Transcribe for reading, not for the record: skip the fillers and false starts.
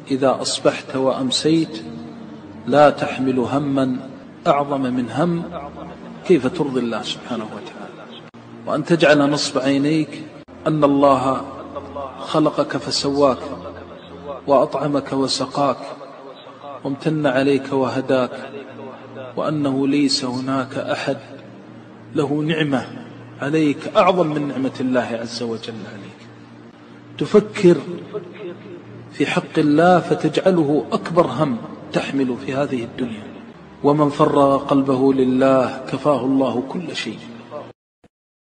إذا أصبحت وأمسيت لا تحمل هما أعظم من هم كيف ترضي الله سبحانه وتعالى، وأن تجعل نصب عينيك أن الله خلقك فسواك وأطعمك وسقاك وامتن عليك وهداك، وأنه ليس هناك أحد له نعمة عليك أعظم من نعمة الله عز وجل عليك. تفكر في حق الله فتجعله أكبر هم تحمل في هذه الدنيا، ومن فرغ قلبه لله كفاه الله كل شيء.